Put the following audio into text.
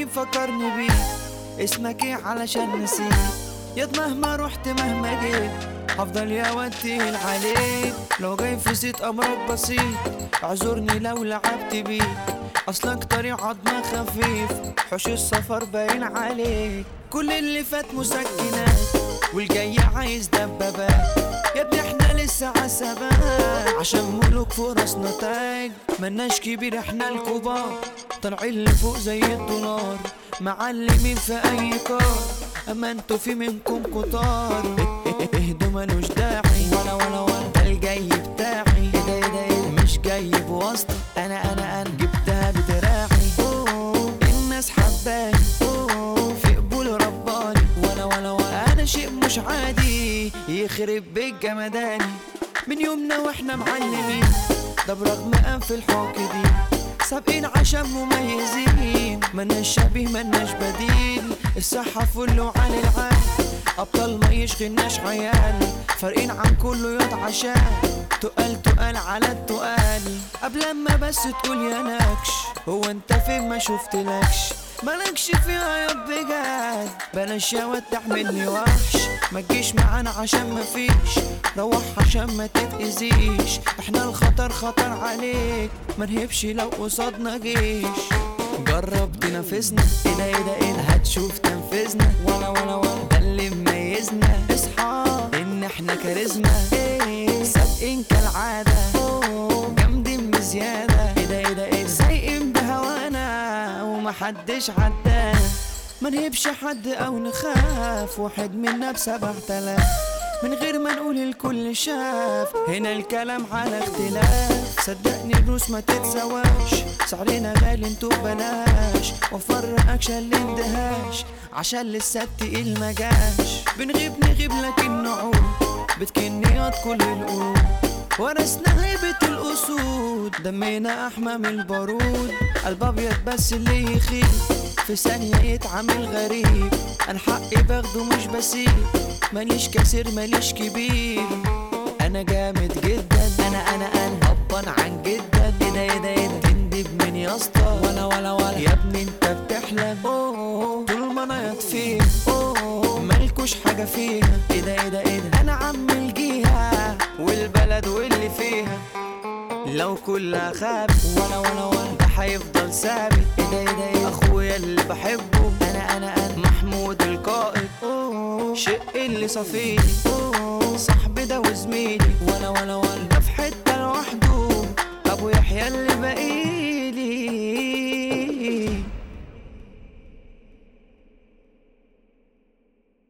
مين فكرني بيه؟ اسمك ايه علشان نسيت؟ ياض مهما رحت مهما جيت هفضل يا واد تقيل عليك. لو جاي في زيت امرك بسيط اعذرني لو لعبت بيك، اصلك طريق عضمة خفيف حوش السفر باين عليك. كل اللي فات مسكنات والجاي عايز دبابات، يا ابني احنا لسه عسبات عشان ملوك فرص نتايج. ملناش كبير احنا الكبار طالعين لفوق زي الدولار، معلمين في اي كار اما انتوا في منكم كتار. اهدوا ملوش داعي ولا ده الجاي بتاعي. ايه ده مش جاي بواسطة، انا جبتها بدراعي. الناس حباني في قبول رباني، ولا انا شيء مش عادي يخرب بيت جمداني. من يومنا واحنا معلمين ده برغم انف الحوك دي سابقين عشان مميزين، ملناش شبيه ملناش بديل. الصحة فل عن العال ابطال ما يشغلناش عيال، فارقين عن كله ياض عشان تقال على التقال. قبل ما بس تقول يا نكش هو انت فين ما شفتلكش، مالكش فيها ياض بجد. بلاش يا واد تعملني وحش، ما تجيش معانا عشان مفيش، روح عشان ما تتأذيش. احنا الخطر خطر عليك ما نهبش لو قصادنا جيش. جرب تنافسنا ايه ده هتشوف تنفذنا، ولا ده اللي مميزنا. اصحى ان احنا كاريزما سابقين كالعادة جامدين بزيادة. ايه ده سايقين بهوانا ومحدش عدانا، ما نهبش حد او نخاف واحد منا ب7000 من غير ما نقول الكل شاف. هنا الكلام على اختلاف صدقني الروس ما تتسواش، سعرنا غالي انتو بلاش، وفر اكشن الاندهاش عشان لسه التقيل مجاش. بنغيب لكن نعود بتكنيات كل القلوب، ورثنا هيبة الأسود دمينا أحمى من البارود. قلب أبيض بس اللي يخيب في ثانية يتعامل غريب، أنا حقي باخده مش بسيب، ماليش كسر ماليش كبير. أنا جامد جدا أنا هبان عن جدا. ايه ده تندب من يا اسطى، ولا يا ابني انت بتحلم. طول ما انا يطفيه مالكوش حاجة فيها. ايه ده انا عم الجيهة والبلد واللي فيها، لو كلها خابت ولا ده هيفضل ثابت. ايه ده اخويا اللي بحبه انا محمود القائد، شق اللي صفيلي صاحبي ده وزميلي، ولا